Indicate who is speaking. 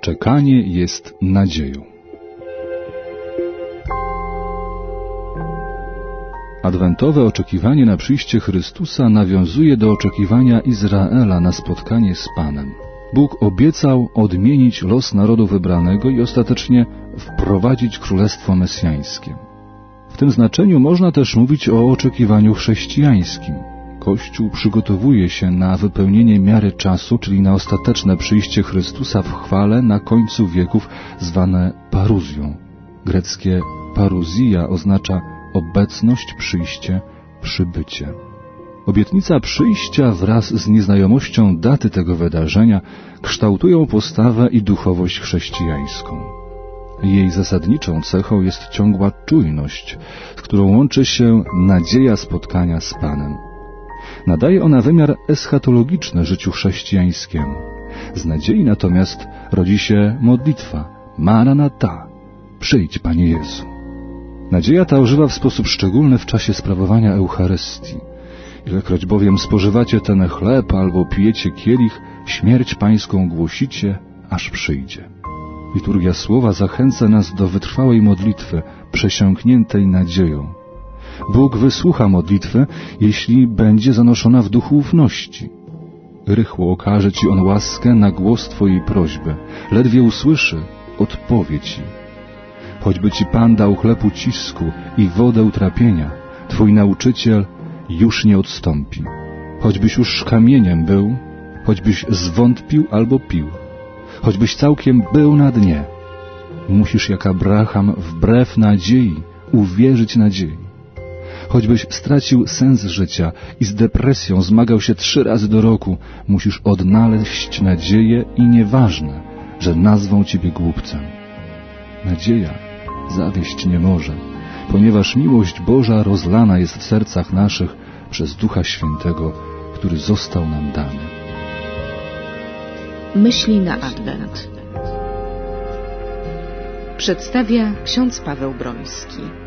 Speaker 1: Czekanie jest nadzieją. Adwentowe oczekiwanie na przyjście Chrystusa nawiązuje do oczekiwania Izraela na spotkanie z Panem. Bóg obiecał odmienić los narodu wybranego i ostatecznie wprowadzić królestwo mesjańskie. W tym znaczeniu można też mówić o oczekiwaniu chrześcijańskim. Kościół przygotowuje się na wypełnienie miary czasu, czyli na ostateczne przyjście Chrystusa w chwale na końcu wieków, zwane paruzją. Greckie paruzja oznacza obecność, przyjście, przybycie. Obietnica przyjścia wraz z nieznajomością daty tego wydarzenia kształtują postawę i duchowość chrześcijańską. Jej zasadniczą cechą jest ciągła czujność, z którą łączy się nadzieja spotkania z Panem. Nadaje ona wymiar eschatologiczny życiu chrześcijańskiemu. Z nadziei natomiast rodzi się modlitwa Maranata, przyjdź Panie Jezu. Nadzieja ta ożywa w sposób szczególny w czasie sprawowania Eucharystii. Ilekroć bowiem spożywacie ten chleb albo pijecie kielich, śmierć Pańską głosicie, aż przyjdzie. Liturgia Słowa zachęca nas do wytrwałej modlitwy, przesiąkniętej nadzieją. Bóg wysłucha modlitwy, jeśli będzie zanoszona w duchu ufności. Rychło okaże Ci On łaskę na głos Twojej prośby. Ledwie usłyszy, odpowie Ci. Choćby Ci Pan dał chleb ucisku i wodę utrapienia, Twój nauczyciel już nie odstąpi. Choćbyś już kamieniem był, choćbyś zwątpił albo pił, choćbyś całkiem był na dnie, musisz jak Abraham wbrew nadziei uwierzyć nadziei. Choćbyś stracił sens życia i z depresją zmagał się 3 razy do roku, musisz odnaleźć nadzieję i nieważne, że nazwą Ciebie głupcem. Nadzieja zawieść nie może, ponieważ miłość Boża rozlana jest w sercach naszych przez Ducha Świętego, który został nam dany.
Speaker 2: Myśli na Adwent przedstawia ksiądz Paweł Broński.